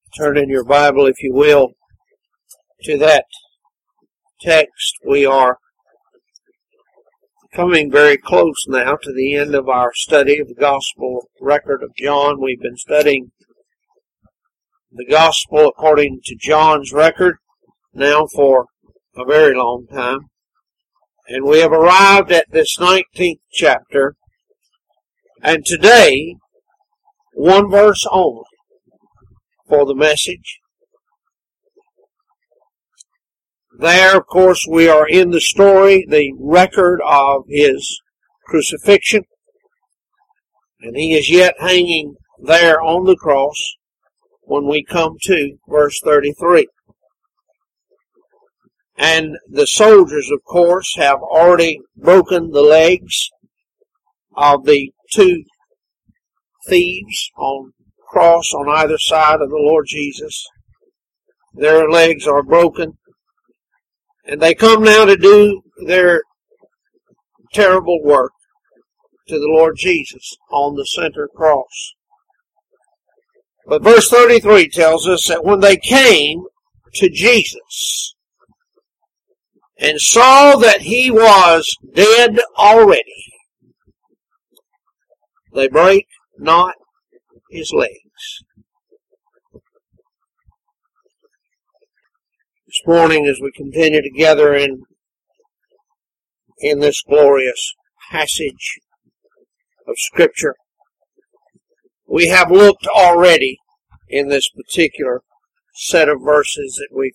Turn in your Bible, if you will, to that text. We are coming very close now to the end of our study of the Gospel record of John. We've been studying the Gospel according to John's record now for a very long time. And we have arrived at this 19th chapter. And today, one verse only for the message. There, of course, we are in the story, the record of his crucifixion. And he is yet hanging there on the cross when we come to verse 33. And the soldiers, of course, have already broken the legs of the two thieves on cross on either side of the Lord Jesus. Their legs are broken. And they come now to do their terrible work to the Lord Jesus on the center cross. But verse 33 tells us that when they came to Jesus and saw that he was dead already, they brake not his legs. This morning, as we continue together in this glorious passage of Scripture, we have looked already in this particular set of verses that we've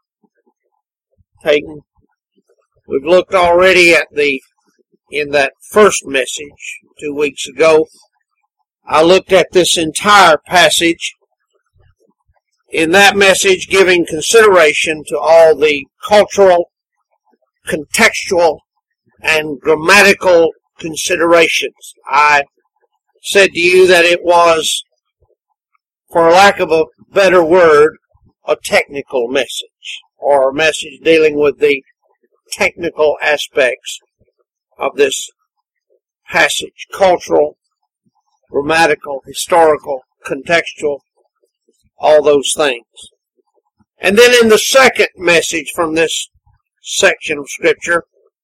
taken. We've looked already at in that first message 2 weeks ago. I looked at this entire passage in that message, giving consideration to all the cultural, contextual, and grammatical considerations. I said to you that it was, for lack of a better word, a technical message, or a message dealing with the technical aspects of this passage. Cultural, grammatical, historical, contextual, all those things. And then in the second message from this section of Scripture,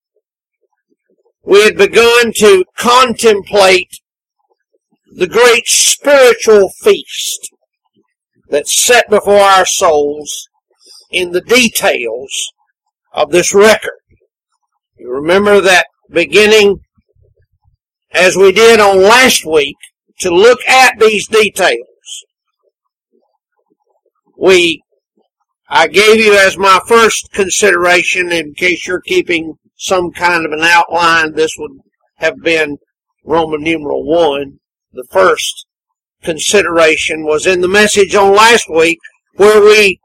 we had begun to contemplate the great spiritual feast that's set before our souls in the details of this record. You remember that beginning, as we did on last week, to look at these details. I gave you as my first consideration, in case you're keeping some kind of an outline, this would have been Roman numeral 1. The first consideration was in the message on last week, where we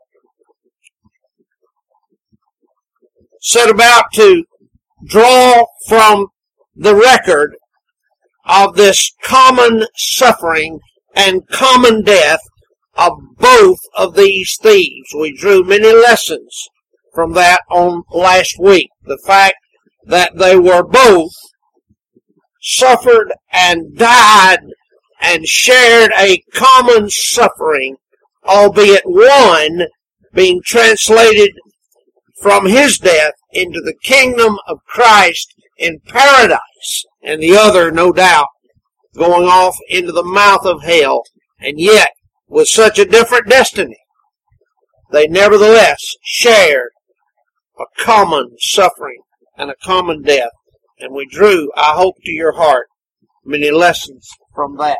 set about to draw from the record of this common suffering and common death of both of these thieves. We drew many lessons from that on last week. The fact that they were both suffered and died and shared a common suffering, albeit one being translated from his death into the kingdom of Christ in paradise, and the other, no doubt, going off into the mouth of hell, and yet with such a different destiny. They nevertheless shared a common suffering and a common death, and we drew, I hope, to your heart many lessons from that.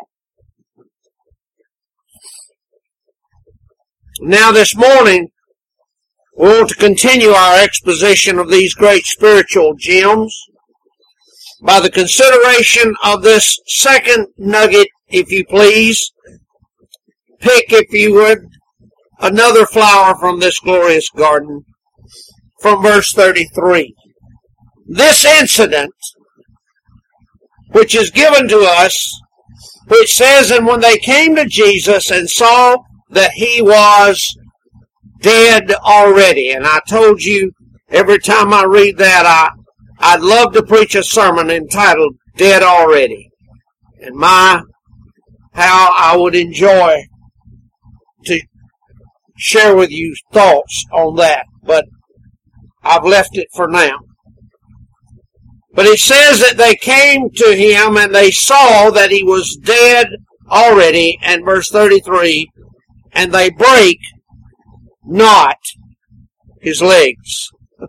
Now this morning, we want to continue our exposition of these great spiritual gems by the consideration of this second nugget, if you please. Pick, if you would, another flower from this glorious garden, from verse 33. This incident, which is given to us, which says, and when they came to Jesus and saw that he was dead already. And I told you, every time I read that, I'd love to preach a sermon entitled, Dead Already. And how I would enjoy to share with you thoughts on that, but I've left it for now. But it says that they came to him and they saw that he was dead already, and verse 33, and they break not his legs.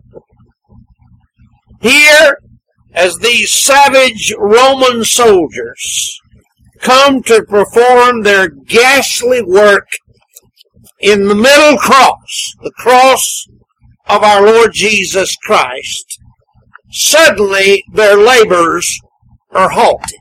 Here, as these savage Roman soldiers come to perform their ghastly work in the middle cross, the cross of our Lord Jesus Christ, suddenly their labors are halted.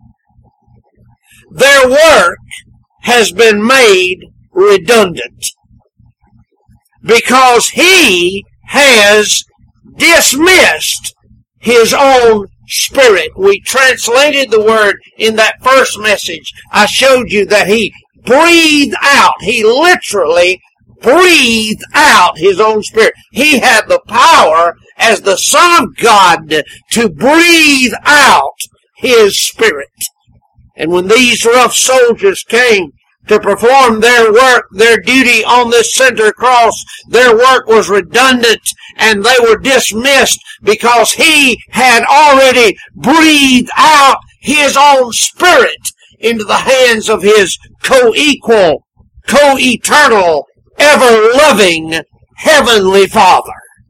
Their work has been made redundant because he has dismissed his own spirit. We translated the word in that first message. I showed you that he breathed out. He literally breathed out his own spirit. He had the power as the Son of God to breathe out his spirit. And when these rough soldiers came to perform their work, their duty on this center cross, their work was redundant and they were dismissed because he had already breathed out his own spirit into the hands of his co-equal, co-eternal, ever-loving Heavenly Father.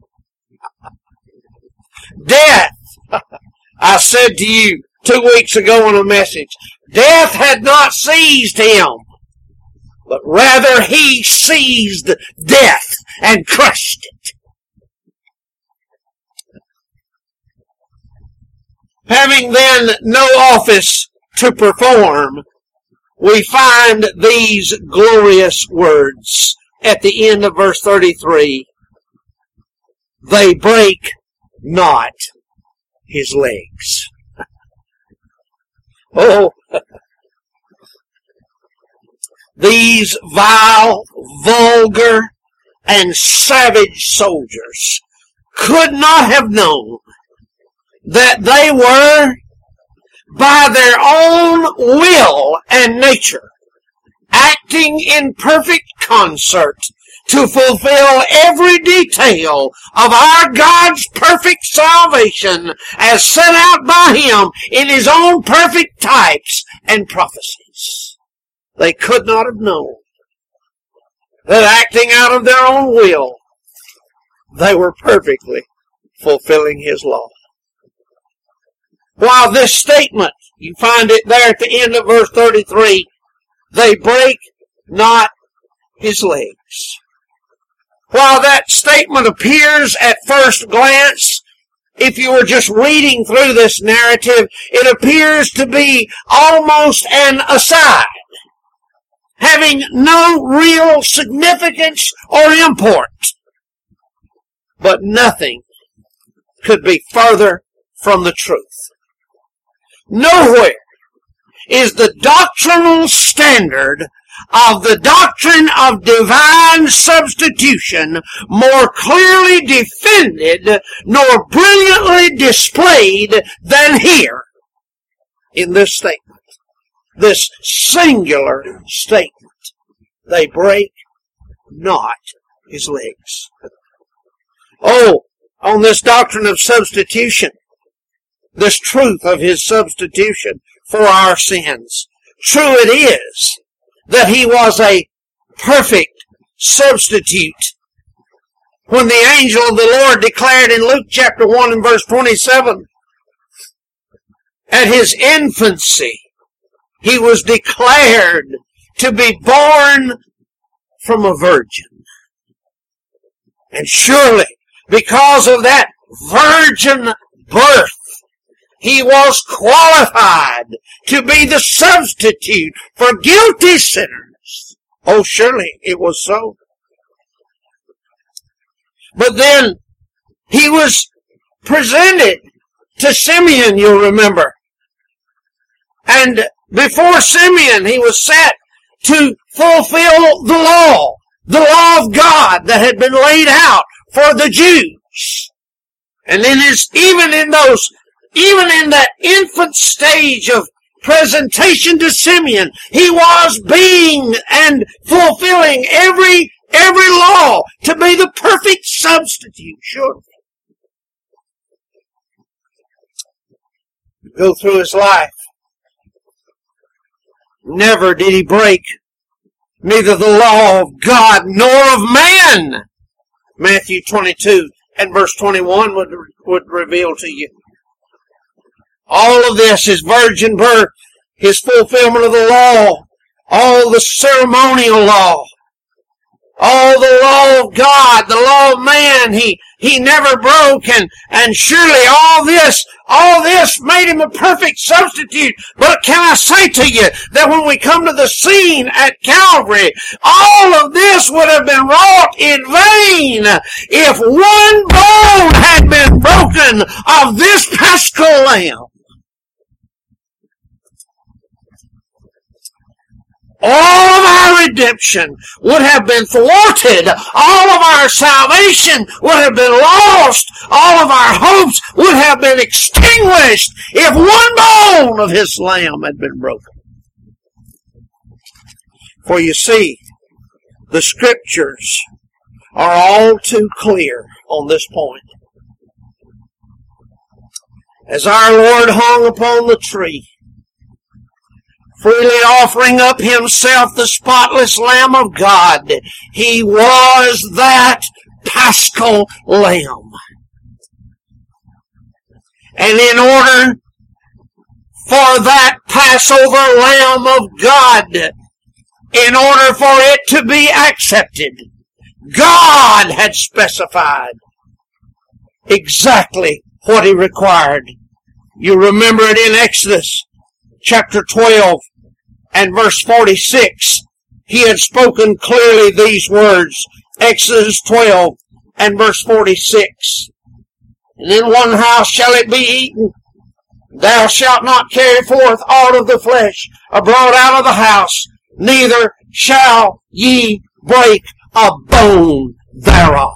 Death, I said to you 2 weeks ago in a message, death had not seized him, but rather he seized death and crushed it. Having then no office to perform, we find these glorious words at the end of verse 33. They break not his legs. Oh, these vile, vulgar, and savage soldiers could not have known that they were, by their own will and nature, acting in perfect concert to fulfill every detail of our God's perfect salvation as set out by him in his own perfect types and prophecies. They could not have known that acting out of their own will, they were perfectly fulfilling his law. While this statement, you find it there at the end of verse 33, they break not his legs. While that statement appears at first glance, if you were just reading through this narrative, it appears to be almost an aside, having no real significance or import. But nothing could be further from the truth. Nowhere is the doctrinal standard of the doctrine of divine substitution more clearly defended nor brilliantly displayed than here in this statement. This singular statement. They break not his legs. Oh, on this doctrine of substitution, this truth of his substitution for our sins. True it is that he was a perfect substitute. When the angel of the Lord declared in Luke chapter 1 and verse 27, at his infancy, he was declared to be born from a virgin. And surely, because of that virgin birth, he was qualified to be the substitute for guilty sinners. Oh, surely it was so. But then he was presented to Simeon, you'll remember. And before Simeon, he was set to fulfill the law of God that had been laid out for the Jews. And even in that infant stage of presentation to Simeon, he was being and fulfilling every every law to be the perfect substitute, surely. Go through his life. Never did he break neither the law of God nor of man. Matthew 22 and verse 21 would reveal to you. All of this, his virgin birth, his fulfillment of the law, all the ceremonial law, all the law of God, the law of man, he never broke, and surely all this made him a perfect substitute. But can I say to you that when we come to the scene at Calvary, all of this would have been wrought in vain if one bone had been broken of this Paschal Lamb. All of our redemption would have been thwarted. All of our salvation would have been lost. All of our hopes would have been extinguished if one bone of his lamb had been broken. For you see, the Scriptures are all too clear on this point. As our Lord hung upon the tree, freely offering up himself, the spotless Lamb of God, he was that Paschal Lamb. And in order for that Passover Lamb of God, in order for it to be accepted, God had specified exactly what he required. You remember it in Exodus chapter 12 and verse 46. He had spoken clearly these words. Exodus 12 and verse 46. And in one house shall it be eaten. Thou shalt not carry forth aught of the flesh abroad out of the house, neither shall ye break a bone thereof.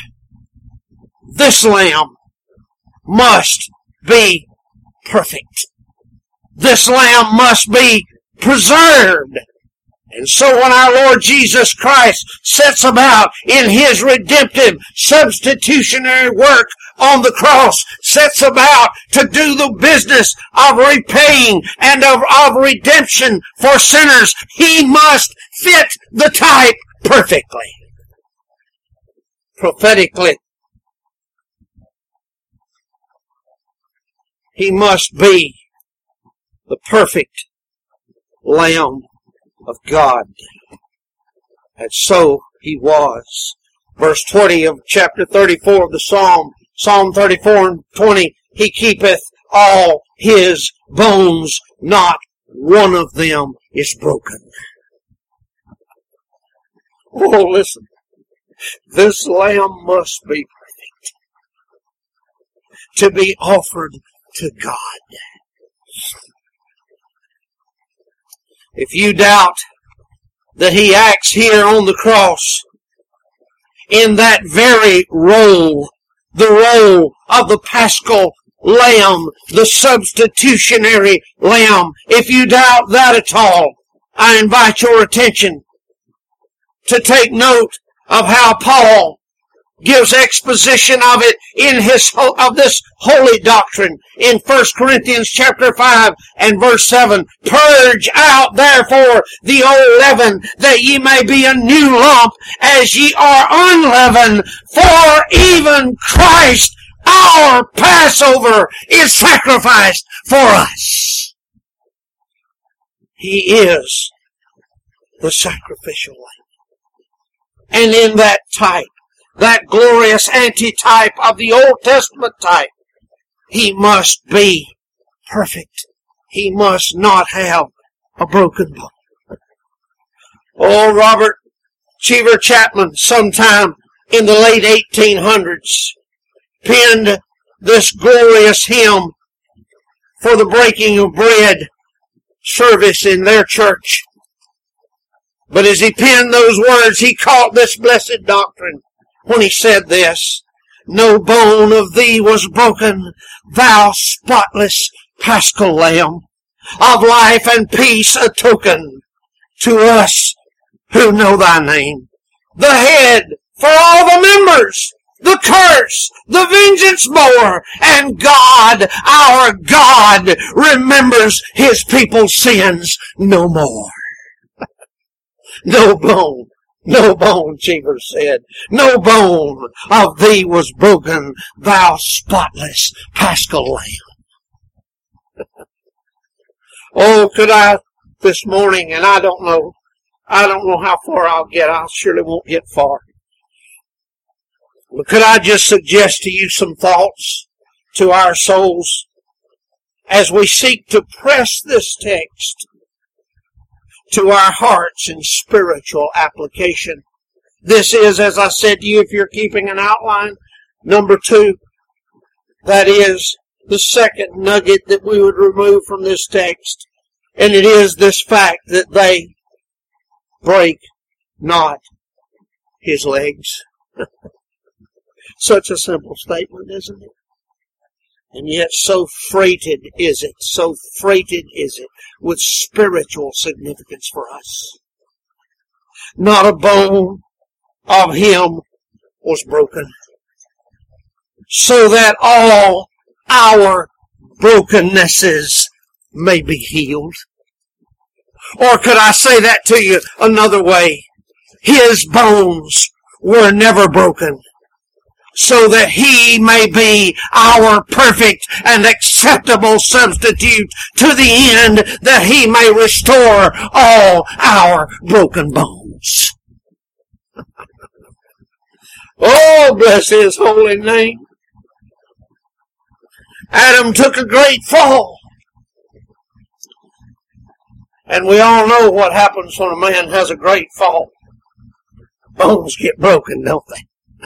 This lamb must be perfect. This lamb must be preserved. And so when our Lord Jesus Christ sets about in his redemptive substitutionary work on the cross, sets about to do the business of repaying and of redemption for sinners, he must fit the type perfectly. Prophetically, he must be the perfect Lamb of God. And so he was. Verse 20 of chapter 34 of the Psalm 34 and 20, he keepeth all his bones, not one of them is broken. Oh, listen. This lamb must be perfect to be offered to God. If you doubt that he acts here on the cross in that very role, the role of the Paschal Lamb, the substitutionary Lamb, if you doubt that at all, I invite your attention to take note of how Paul gives exposition of it of this holy doctrine in 1 Corinthians chapter 5 and verse 7. Purge out therefore the old leaven, that ye may be a new lump, as ye are unleavened. For even Christ, our Passover, is sacrificed for us. He is the sacrificial lamb. And in that type, that glorious antitype of the Old Testament type, he must be perfect. He must not have a broken bone. Oh, Robert Cheever Chapman, sometime in the late 1800s, penned this glorious hymn for the breaking of bread service in their church. But as he penned those words, he caught this blessed doctrine when he said this: no bone of thee was broken, thou spotless Paschal Lamb, of life and peace a token to us who know thy name. the head for all the members, the curse, the vengeance bore, and God, our God, remembers his people's sins no more. No bone, Cheever said, no bone of thee was broken, thou spotless Paschal Lamb. Oh, could I this morning, and I don't know how far I'll get. I surely won't get far. But could I just suggest to you some thoughts to our souls as we seek to press this text to our hearts in spiritual application? This is, as I said to you, if you're keeping an outline, number 2. That is the second nugget that we would remove from this text. And it is this fact that they break not his legs. Such a simple statement, isn't it? And yet so freighted is it with spiritual significance for us. Not a bone of him was broken, so that all our brokennesses may be healed. Or could I say that to you another way? His bones were never broken, so that he may be our perfect and acceptable substitute, to the end that he may restore all our broken bones. Oh, bless his holy name. Adam took a great fall. And we all know what happens when a man has a great fall. Bones get broken, don't they?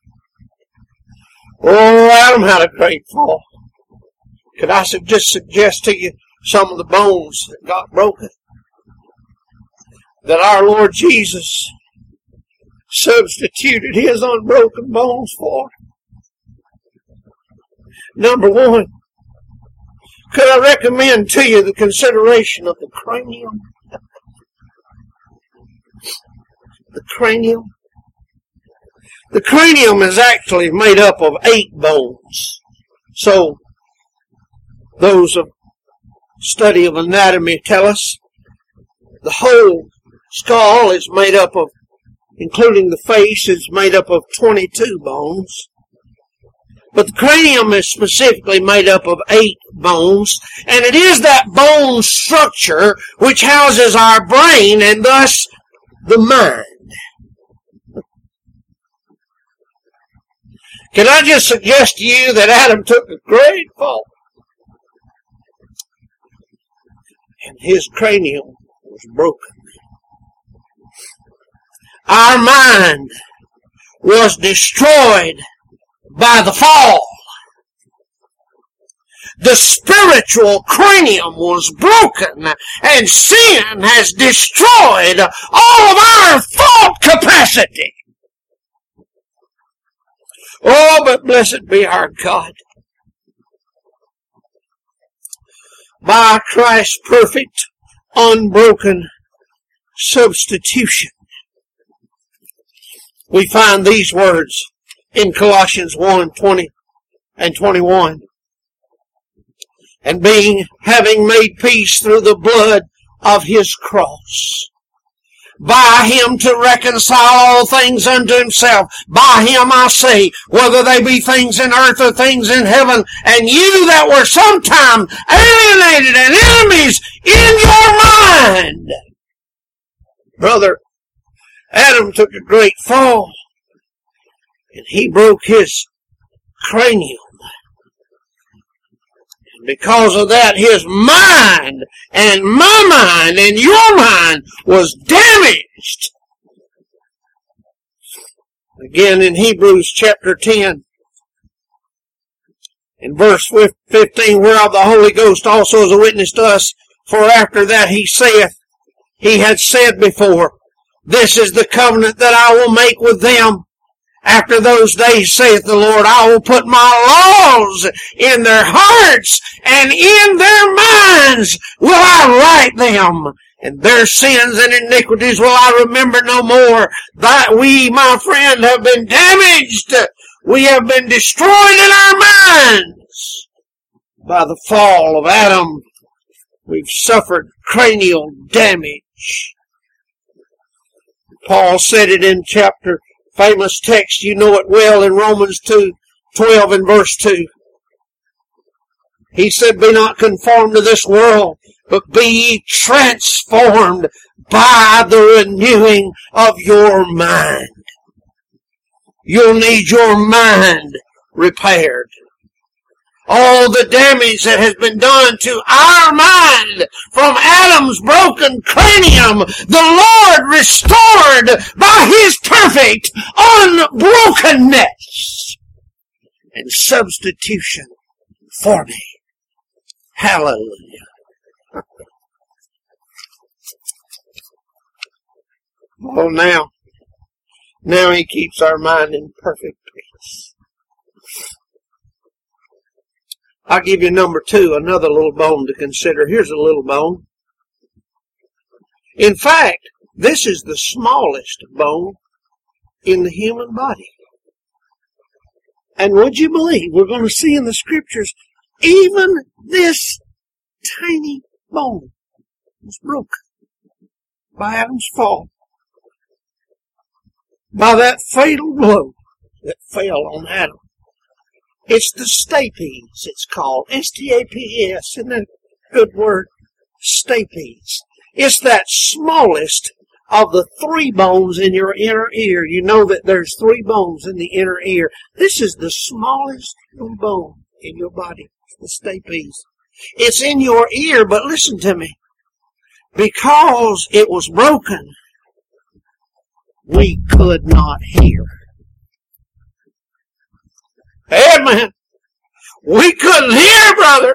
Oh, Adam had a great fall. Could I just suggest to you some of the bones that got broken that our Lord Jesus substituted his unbroken bones for? Number 1, could I recommend to you the consideration of the cranium? The cranium. The cranium is actually made up of 8 bones. So, those of study of anatomy tell us the whole skull is made up of, including the face, is made up of 22 bones. But the cranium is specifically made up of 8 bones, and it is that bone structure which houses our brain and thus the mind. Can I just suggest to you that Adam took a great fall, and his cranium was broken. Our mind was destroyed by the fall. The spiritual cranium was broken, and sin has destroyed all of our thought capacity. Oh, but blessed be our God. By Christ's perfect, unbroken substitution, we find these words in Colossians 1:20 and 21. And having made peace through the blood of his cross, by him to reconcile all things unto himself. By him I say, whether they be things in earth or things in heaven, and you that were sometime alienated and enemies in your mind. Brother, Adam took a great fall, and he broke his cranium. And because of that, his mind and my mind and your mind was damaged. Again, in Hebrews chapter 10, in verse 15, whereof the Holy Ghost also is a witness to us, for after that he saith, he had said before, this is the covenant that I will make with them. After those days, saith the Lord, I will put my laws in their hearts, and in their minds will I write them, And their sins and iniquities will I remember no more. That we, my friend, have been damaged. We have been destroyed in our minds by the fall of Adam. We've suffered cranial damage. Paul said it in famous text, you know it well, in Romans 2:12 and verse 2. He said, be not conformed to this world, but be ye transformed by the renewing of your mind. You'll need your mind repaired. All the damage that has been done to our mind from Adam's broken cranium, the Lord restored by His perfect unbrokenness and substitution for me. Hallelujah. Oh, now He keeps our mind in perfect peace. I'll give you number 2, another little bone to consider. Here's a little bone. In fact, this is the smallest bone in the human body. And would you believe, we're going to see in the Scriptures, even this tiny bone was broken by Adam's fall. By that fatal blow that fell on Adam. It's the stapes, it's called. S-T-A-P-E-S. Isn't that a good word? Stapes. It's that smallest of the 3 bones in your inner ear. You know that there's 3 bones in the inner ear. This is the smallest little bone in your body. The stapes. It's in your ear, but listen to me. Because it was broken, we could not hear. Amen. We couldn't hear, brother.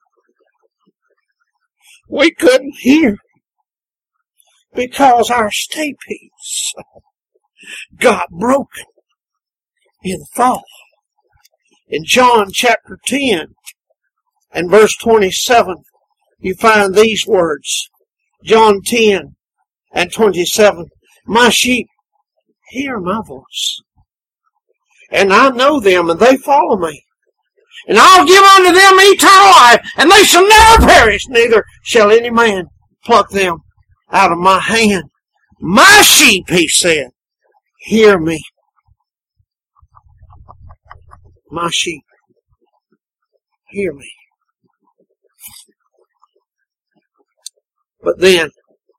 We couldn't hear. Because our stapes got broken in the fall. In John chapter 10 and verse 27, you find these words. John 10 and 27. My sheep hear my voice, and I know them, and they follow me. And I'll give unto them eternal life, and they shall never perish, neither shall any man pluck them out of my hand. My sheep, He said, hear me. My sheep, hear me. But then,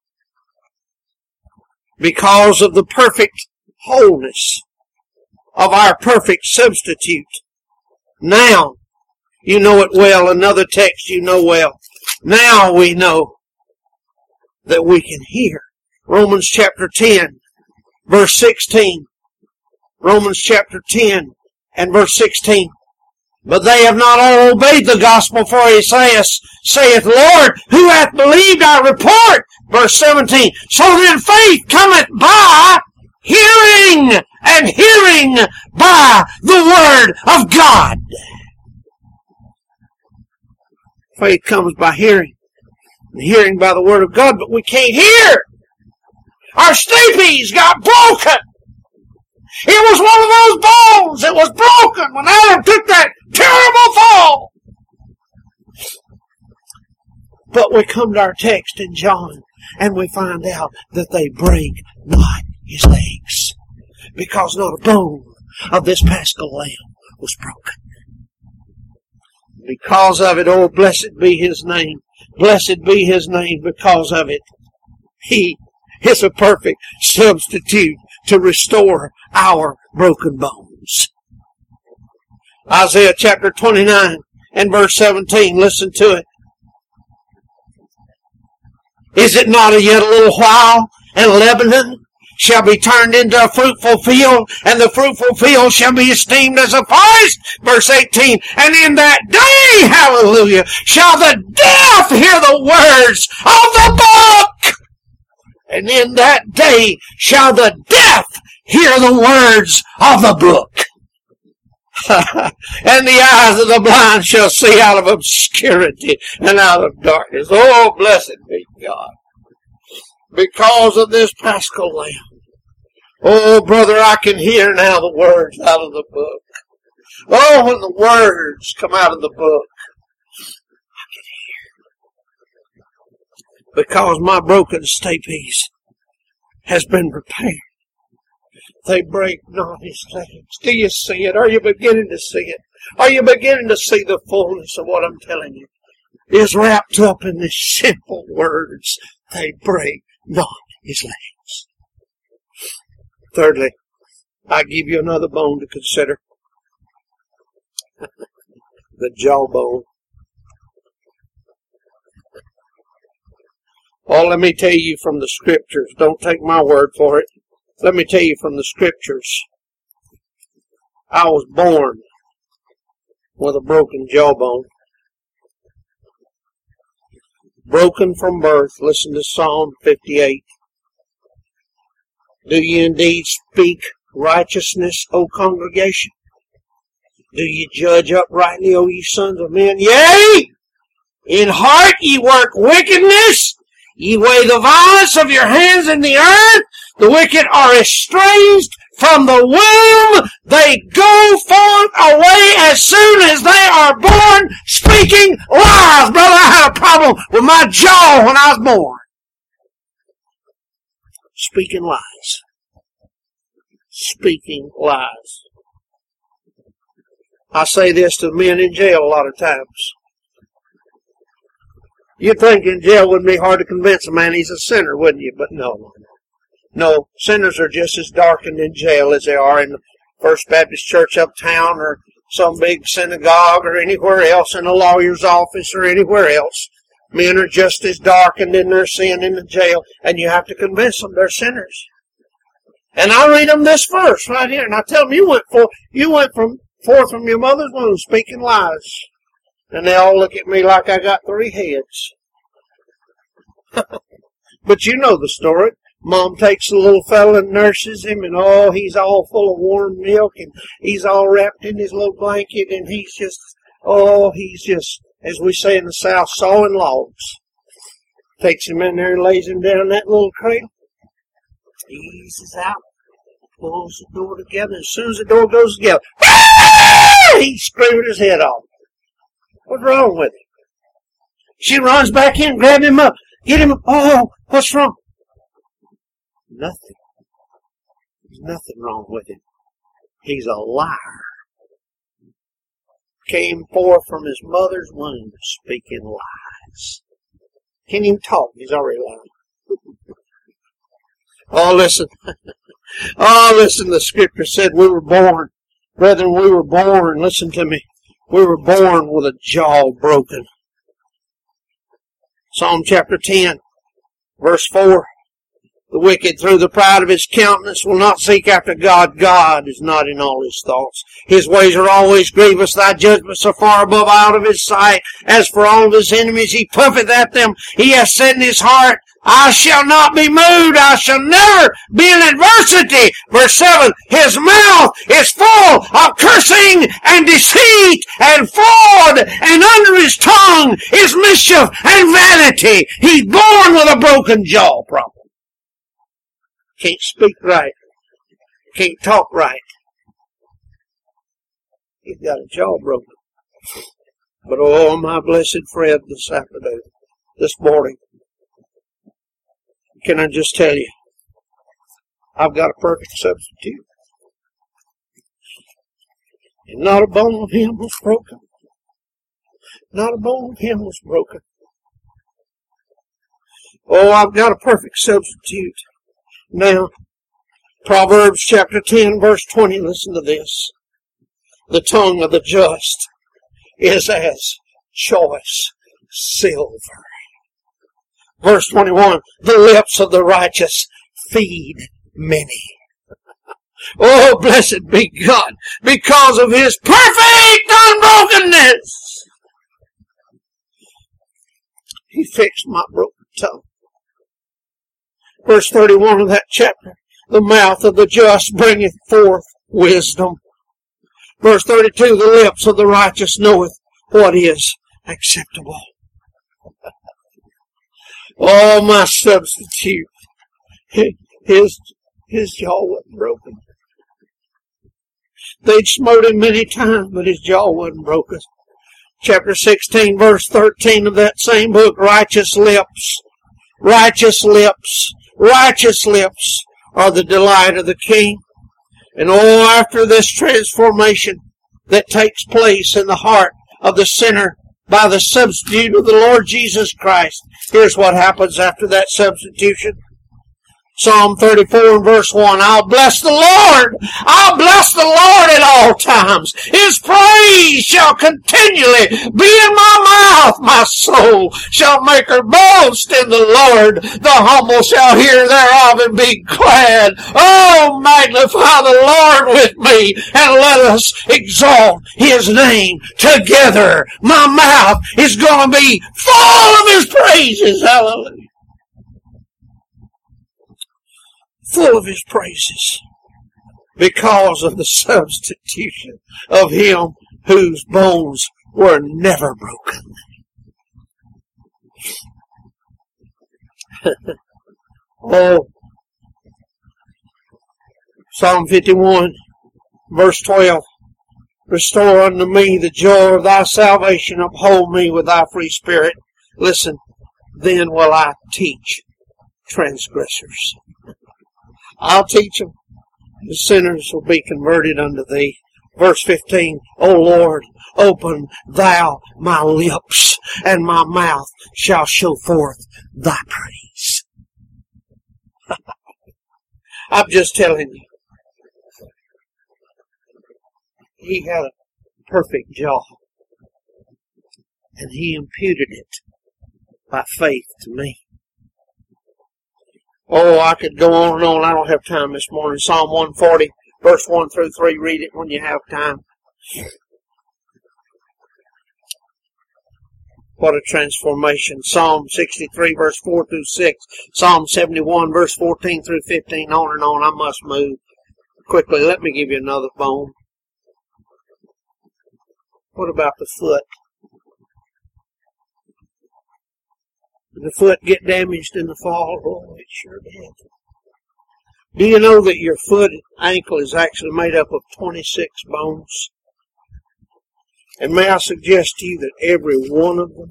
because of the perfect wholeness of our perfect substitute, now, you know it well, another text you know well, now we know that we can hear. Romans chapter 10, verse 16. Romans chapter 10 and verse 16. But they have not all obeyed the gospel, for he saith, Lord, who hath believed our report? Verse 17. So then faith cometh by hearing, and hearing by the word of God. Faith comes by hearing, and hearing by the word of God, but we can't hear. Our stapes got broken. It was one of those bones that was broken when Adam took that terrible fall. But we come to our text in John, and we find out that they break not his legs, because not a bone of this Paschal Lamb was broken. Because of it, oh, blessed be His name. Blessed be His name because of it. He is a perfect substitute to restore our broken bones. Isaiah chapter 29 and verse 17, listen to it. Is it not yet a little while, and Lebanon shall be turned into a fruitful field, and the fruitful field shall be esteemed as a forest? Verse 18, and in that day, hallelujah, shall the deaf hear the words of the book. And in that day shall the deaf hear the words of the book. And the eyes of the blind shall see out of obscurity and out of darkness. Oh, blessed be God. because of this Paschal Lamb. Oh, brother, I can hear now the words out of the book. Oh, when the words come out of the book, I can hear. Because my broken stay-piece has been repaired. They break not his legs. Do you see it? Are you beginning to see it? Are you beginning to see the fullness of what I'm telling you? Is wrapped up in these simple words. They break not his legs. Thirdly, I give you another bone to consider. The jawbone. Oh, let me tell you from the Scriptures. Don't take my word for it. Let me tell you from the Scriptures. I was born with a broken jawbone. Broken from birth. Listen to Psalm 58. Do you indeed speak righteousness, O congregation? Do ye judge uprightly, O ye sons of men? Yea, in heart ye work wickedness. Ye weigh the violence of your hands in the earth. The wicked are estranged from the womb. They go forth away as soon as they are born, speaking lies. Brother, I had a problem with my jaw when I was born. Speaking lies. Speaking lies. I say this to men in jail a lot of times. You'd think in jail wouldn't be hard to convince a man he's a sinner, wouldn't you? But no. No, sinners are just as darkened in jail as they are in the First Baptist Church uptown or some big synagogue or anywhere else, in a lawyer's office or anywhere else. Men are just as darkened in their sin in the jail, and you have to convince them they're sinners. And I read them this verse right here, and I tell them, you went forth from your mother's womb speaking lies. And they all look at me like I got 3 heads. But you know the story. Mom takes the little fella and nurses him, and oh, he's all full of warm milk, and he's all wrapped in his little blanket, and he's just, as we say in the South, sawing logs. Takes him in there and lays him down in that little cradle. Eases out, pulls the door together, and as soon as the door goes together, he's screaming his head off. What's wrong with him? She runs back in, grab him up, get him up. Oh, what's wrong? Nothing. There's nothing wrong with him. He's a liar. Came forth from his mother's womb speaking lies. Can't even talk. He's already lying. Oh, listen. Oh, listen. The Scripture said we were born. Brethren, we were born. Listen to me. We were born with a jaw broken. Psalm chapter 10, verse 4. The wicked, through the pride of his countenance, will not seek after God. God is not in all his thoughts. His ways are always grievous. Thy judgments are far above out of his sight. As for all of his enemies, he puffeth at them. He hath said in his heart, I shall not be moved. I shall never be in adversity. Verse 7, his mouth is full of cursing and deceit and fraud, and under his tongue is mischief and vanity. He's born with a broken jaw problem. Can't speak right. Can't talk right. He's got a jaw broken. But oh, my blessed friend, this afternoon, this morning, can I just tell you, I've got a perfect substitute. And not a bone of him was broken. Not a bone of him was broken. Oh, I've got a perfect substitute. Now, Proverbs chapter 10, verse 20, listen to this. The tongue of the just is as choice silver. Verse 21, the lips of the righteous feed many. Oh, blessed be God, because of his perfect unbrokenness. He fixed my broken tongue. Verse 31 of that chapter, the mouth of the just bringeth forth wisdom. Verse 32, the lips of the righteous knoweth what is acceptable. Oh, my substitute, His jaw wasn't broken. They'd smote him many times, but his jaw wasn't broken. Chapter 16, verse 13 of that same book, righteous lips, righteous lips, righteous lips are the delight of the King. And after this transformation that takes place in the heart of the sinner by the substitute of the Lord Jesus Christ, here's what happens after that substitution. Psalm 34 and verse 1, I'll bless the Lord. I'll bless the Lord at all times. His praise shall continually be in my mouth. My soul shall make her boast in the Lord. The humble shall hear thereof and be glad. Oh, magnify the Lord with me and let us exalt His name together. My mouth is going to be full of His praises. Hallelujah. Full of His praises because of the substitution of Him whose bones were never broken. Oh, Psalm 51, verse 12, restore unto me the joy of thy salvation, uphold me with thy free spirit. Listen, then will I teach transgressors. I'll teach them. The sinners will be converted unto thee. Verse 15, O Lord, open thou my lips, and my mouth shall show forth thy praise. I'm just telling you. He had a perfect jaw, and He imputed it by faith to me. Oh, I could go on and on. I don't have time this morning. Psalm 140, verse 1 through 3. Read it when you have time. What a transformation. Psalm 63, verse 4 through 6. Psalm 71, verse 14 through 15. On and on. I must move quickly. Let me give you another bone. What about the foot? Did the foot get damaged in the fall? Oh, it sure did. Do you know that your foot ankle is actually made up of 26 bones? And may I suggest to you that every one of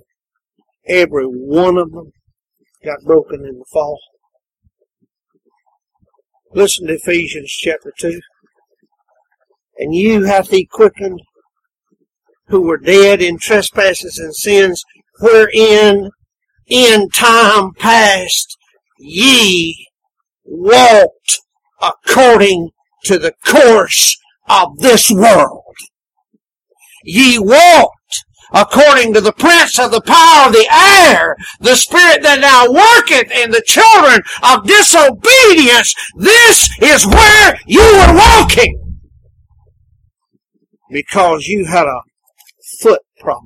them got broken in the fall. Listen to Ephesians chapter 2. And you hath He quickened who were dead in trespasses and sins, wherein in time past ye walked according to the course of this world. Ye walked according to the prince of the power of the air, the spirit that now worketh in the children of disobedience. This is where you were walking, because you had a foot problem.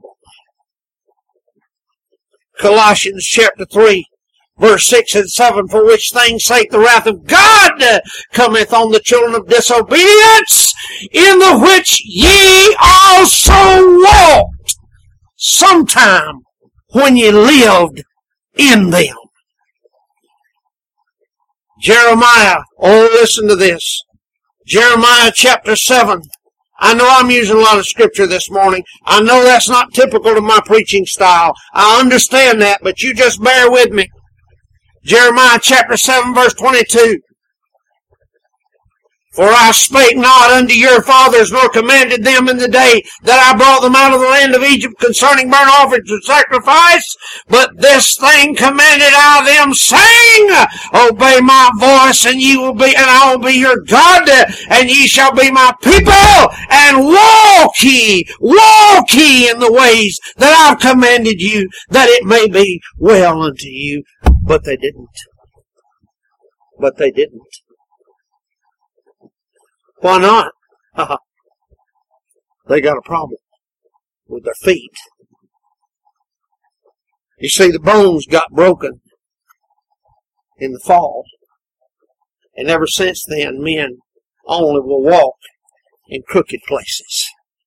Colossians chapter 3, verse 6 and 7, for which things sake the wrath of God cometh on the children of disobedience, in the which ye also walked sometime when ye lived in them. Jeremiah, oh, listen to this. Jeremiah chapter 7. I know I'm using a lot of scripture this morning. I know that's not typical of my preaching style. I understand that, but you just bear with me. Jeremiah chapter 7, verse 22. For I spake not unto your fathers, nor commanded them in the day that I brought them out of the land of Egypt concerning burnt offerings and sacrifice, but this thing commanded I them, saying, obey my voice, and I will be your God, and ye shall be my people, and walk ye in the ways that I've commanded you, that it may be well unto you. But they didn't. Why not? They got a problem with their feet. You see, the bones got broken in the fall. And ever since then, men only will walk in crooked places.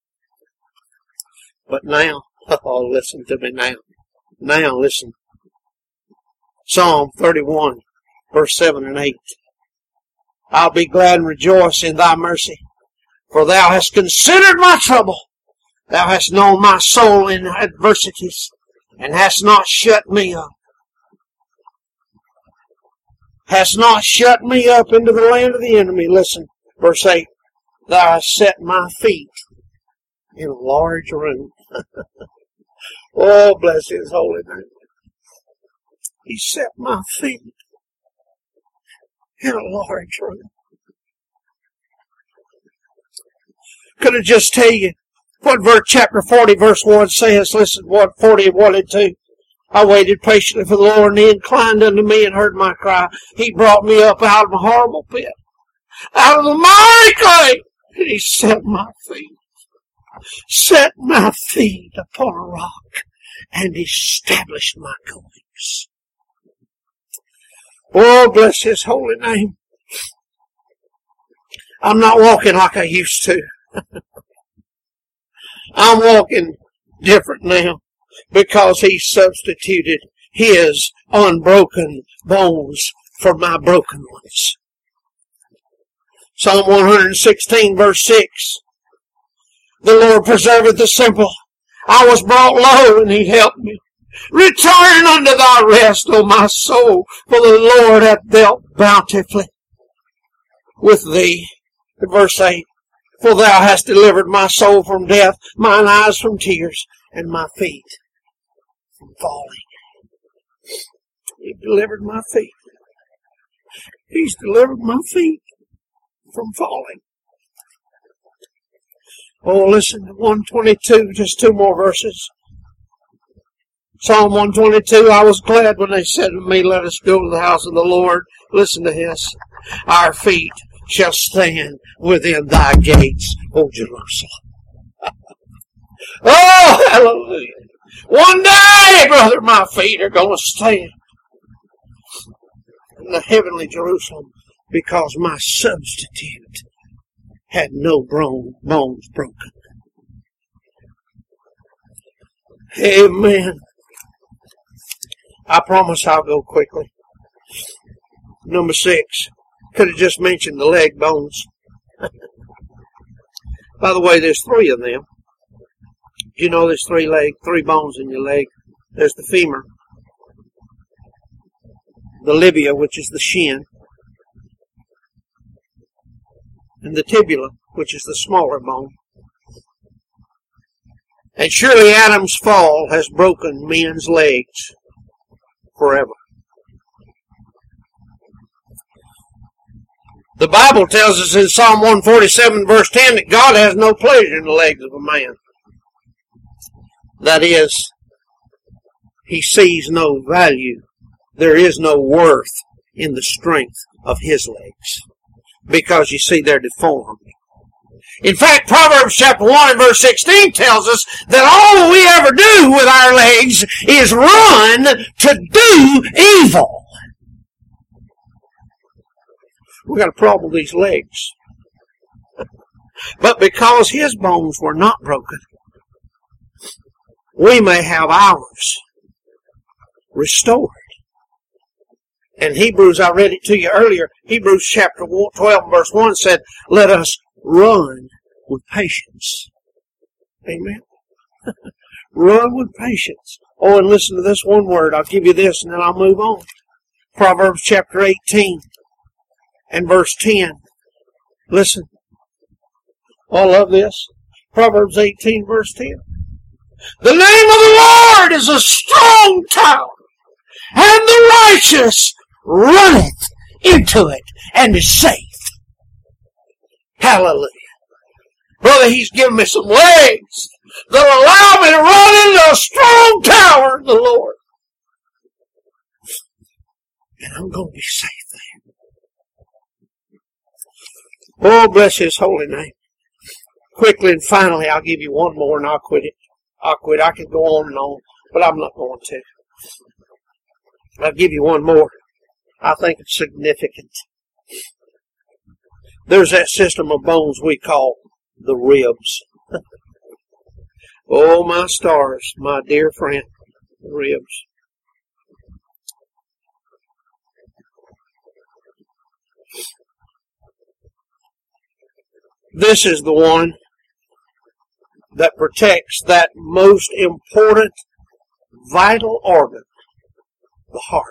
But now, oh, listen to me now. Now listen. Psalm 31, verse 7 and 8. I'll be glad and rejoice in thy mercy, for thou hast considered my trouble. Thou hast known my soul in adversities, and hast not shut me up. Hast not shut me up into the land of the enemy. Listen, verse 8. Thou hast set my feet in a large room. Oh, bless his holy name. He set my feet in a large room. Could I just tell you what chapter 40 verse 1 says? Listen, what 40 and 1 and 2. I waited patiently for the Lord, and he inclined unto me and heard my cry. He brought me up out of a horrible pit, out of the miry clay, and he set my feet upon a rock, and established my goings. Oh, bless his holy name. I'm not walking like I used to. I'm walking different now because he substituted his unbroken bones for my broken ones. Psalm 116 verse 6. The Lord preserveth the simple. I was brought low and he helped me. Return unto thy rest, O my soul, for the Lord hath dealt bountifully with thee. Verse 8. For thou hast delivered my soul from death, mine eyes from tears, and my feet from falling. You've delivered my feet. He's delivered my feet from falling. Oh, listen to 122, just two more verses. Psalm 122, I was glad when they said to me, let us go to the house of the Lord. Listen to this. Our feet shall stand within thy gates, O Jerusalem. Oh, hallelujah. One day, brother, my feet are going to stand in the heavenly Jerusalem because my substitute had no bones broken. Amen. I promise I'll go quickly. Number 6. Could have just mentioned the leg bones. By the way, there's 3 of them. Do you know there's 3 bones in your leg? There's the femur, the labia, which is the shin, and the tibia, which is the smaller bone. And surely Adam's fall has broken men's legs forever. The Bible tells us in Psalm 147 verse 10 that God has no pleasure in the legs of a man. That is, he sees no value. There is no worth in the strength of his legs. Because you see, they're deformed. In fact, Proverbs chapter 1 and verse 16 tells us that all we ever do with our legs is run to do evil. We got a problem with these legs. But because his bones were not broken, we may have ours restored. And Hebrews, I read it to you earlier, Hebrews chapter 12 verse 1 said, let us run with patience. Amen. Run with patience. Oh, and listen to this one word. I'll give you this and then I'll move on. Proverbs chapter 18 and verse 10. Listen. Oh, I love this. Proverbs 18 verse 10. The name of the Lord is a strong tower, and the righteous runneth into it and is safe. Hallelujah. Brother, he's given me some legs that allow me to run into a strong tower in the Lord. And I'm going to be safe there. Oh, bless his holy name. Quickly and finally, I'll give you one more and I'll quit it. I could go on and on, but I'm not going to. I'll give you one more. I think it's significant. There's that system of bones we call the ribs. Oh, my stars, my dear friend, the ribs. This is the one that protects that most important vital organ, the heart.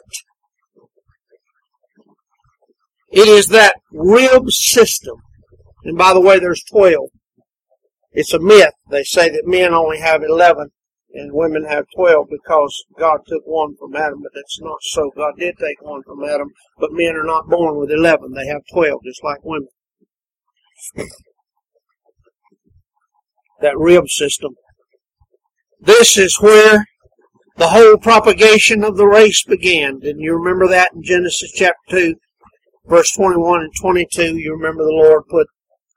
It is that rib system. And by the way, there's 12. It's a myth. They say that men only have 11 and women have 12 because God took one from Adam, but that's not so. God did take one from Adam, but men are not born with 11. They have 12, just like women. That rib system. This is where the whole propagation of the race began. Didn't you remember that in Genesis chapter 2, verse 21 and 22? You remember the Lord put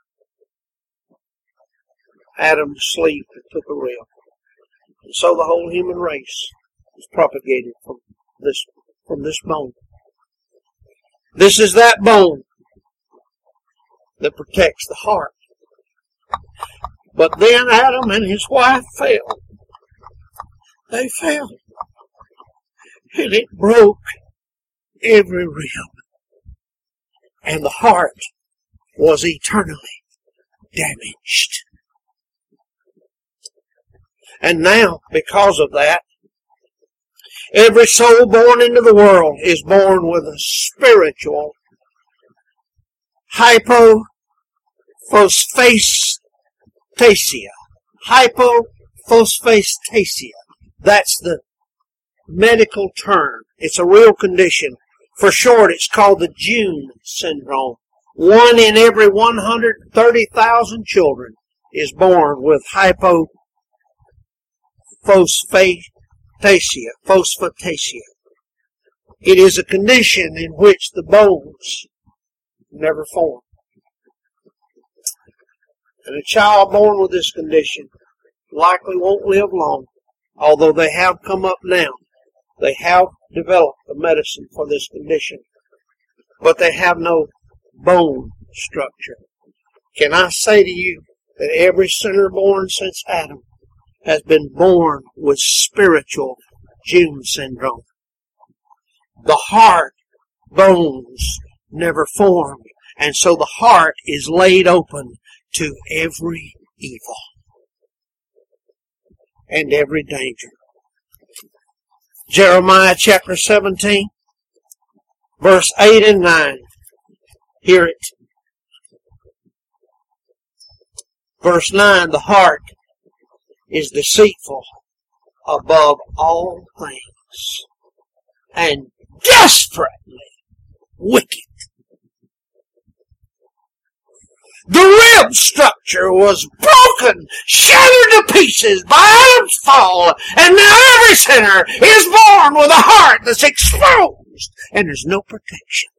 Adam to sleep and took a rib. And so the whole human race is propagated from this bone. This is that bone that protects the heart. But then Adam and his wife fell. They fell. And it broke every rib. And the heart was eternally damaged. And now, because of that, every soul born into the world is born with a spiritual hypophosphatemia. Hypophosphatemia. That's the medical term. It's a real condition. For short, it's called the June syndrome. 1 in every 130,000 children is born with hypophosphatemia. It is a condition in which the bones never form. And a child born with this condition likely won't live long, although they have come up now. They have developed a medicine for this condition, but they have no bone structure. Can I say to you that every sinner born since Adam has been born with spiritual June syndrome? The heart bones never formed, and so the heart is laid open to every evil and every danger. Jeremiah chapter 17, verse 8 and 9. Hear it. Verse 9, the heart is deceitful above all things and desperately wicked. The rib structure was broken, shattered to pieces by Adam's fall, and now every sinner is born with a heart that's exposed, and there's no protection.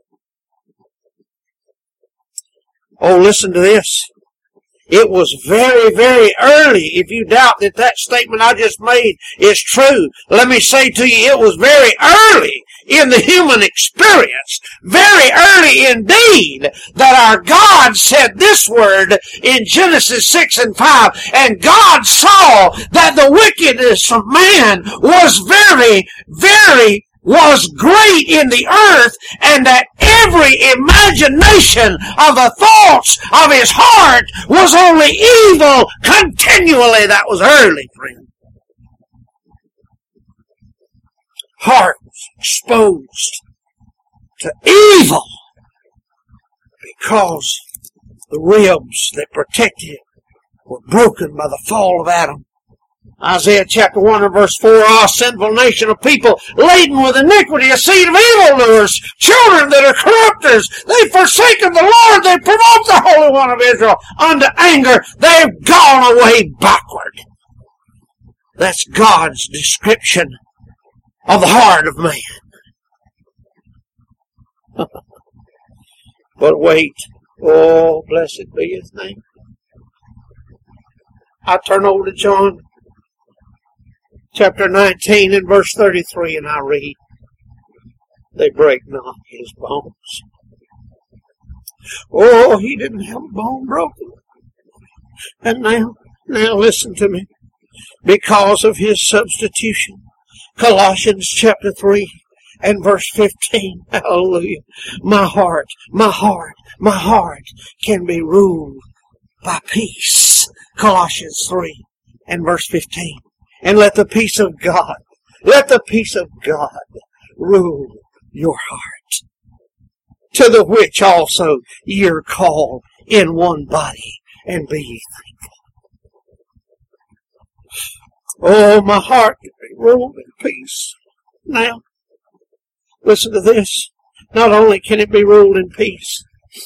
Oh, listen to this. It was very, very early. If you doubt that that statement I just made is true, let me say to you, it was very early in the human experience, very early indeed, that our God said this word in Genesis 6 and 5, and God saw that the wickedness of man was great in the earth, and that every imagination of the thoughts of his heart was only evil continually. That was early, friend. Heart exposed to evil because the ribs that protected it were broken by the fall of Adam. Isaiah chapter 1 and verse 4, "Ah, sinful nation of people, laden with iniquity, a seed of evildoers, children that are corrupters. They've forsaken the Lord, they provoked the Holy One of Israel unto anger. They've gone away backward." That's God's description of the heart of man. But wait, oh, blessed be his name. I turn over to John chapter 19 and verse 33, and I read, "They break not his bones." Oh, he didn't have a bone broken. And now listen to me. Because of his substitution, Colossians chapter 3 and verse 15, hallelujah, my heart can be ruled by peace. Colossians 3 and verse 15. And let the peace of God rule your heart, to the which also ye are called in one body, and be ye thankful. Oh, my heart can be ruled in peace. Now, listen to this. Not only can it be ruled in peace,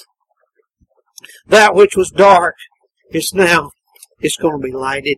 that which was dark is now, it's going to be lighted.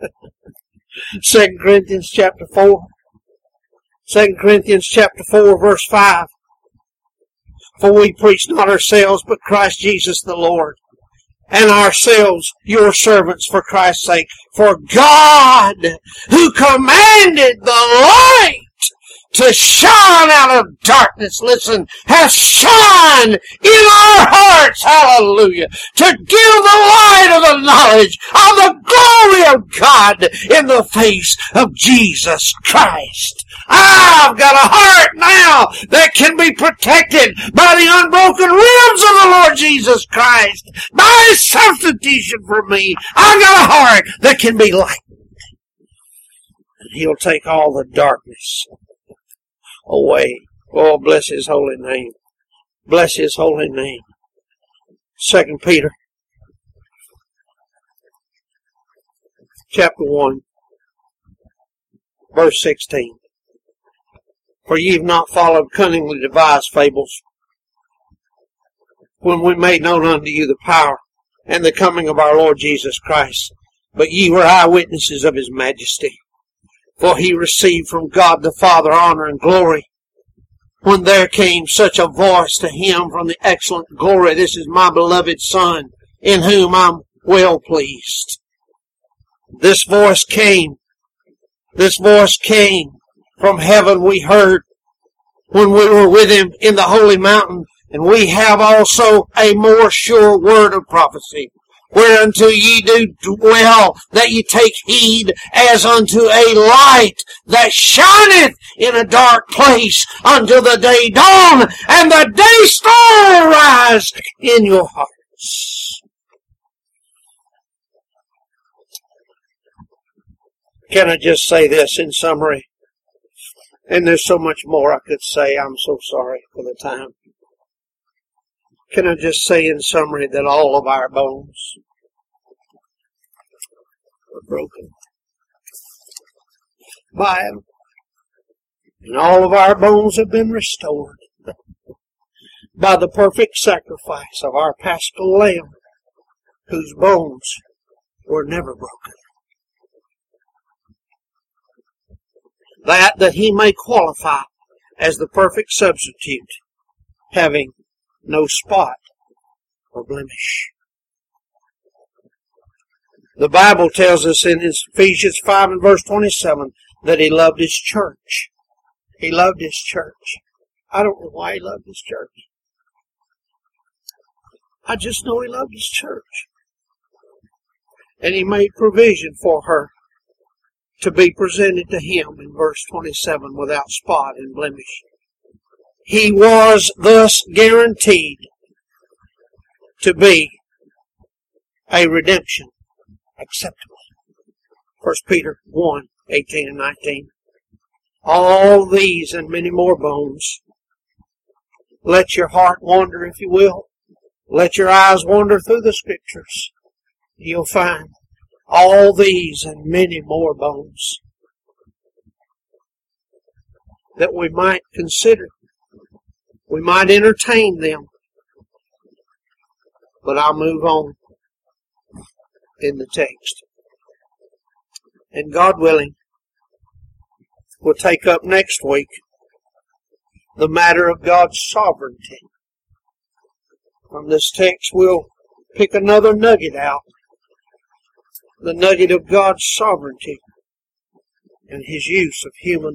2 Corinthians chapter 4. 2 Corinthians chapter 4 verse 5. For we preach not ourselves, but Christ Jesus the Lord, and ourselves your servants for Christ's sake. For God, who commanded the light to shine out of darkness, listen, has shined in our hearts, hallelujah, to give the light of the knowledge of the glory of God in the face of Jesus Christ. I've got a heart now that can be protected by the unbroken ribs of the Lord Jesus Christ, by His substitution for me. I've got a heart that can be lightened. And He'll take all the darkness away. Oh, bless His holy name. Bless His holy name. 2 Peter chapter 1 verse 16. For ye have not followed cunningly devised fables, when we made known unto you the power and the coming of our Lord Jesus Christ, but ye were eyewitnesses of His majesty. For He received from God the Father honor and glory, when there came such a voice to Him from the excellent glory, This is my beloved Son, in whom I'm well pleased. This voice came from heaven, we heard when we were with Him in the holy mountain, and we have also a more sure word of prophecy, whereunto ye do well that ye take heed, as unto a light that shineth in a dark place, until the day dawn and the day star arise in your hearts. Can I just say this in summary? And there's so much more I could say. I'm so sorry for the time. Can I just say in summary that all of our bones were broken by Him, and all of our bones have been restored by the perfect sacrifice of our Paschal Lamb, whose bones were never broken. That He may qualify as the perfect substitute, having no spot or blemish. The Bible tells us in Ephesians 5 and verse 27 that He loved His church. He loved His church. I don't know why He loved His church. I just know He loved His church. And He made provision for her to be presented to Him in verse 27 without spot and blemish. He was thus guaranteed to be a redemption acceptable. 1 Peter 1, 18 and 19. All these and many more bones. Let your heart wander, if you will. Let your eyes wander through the Scriptures. You'll find all these and many more bones that we might consider. We might entertain them. But I'll move on in the text. And God willing, we'll take up next week the matter of God's sovereignty. From this text we'll pick another nugget out. The nugget of God's sovereignty and His use of human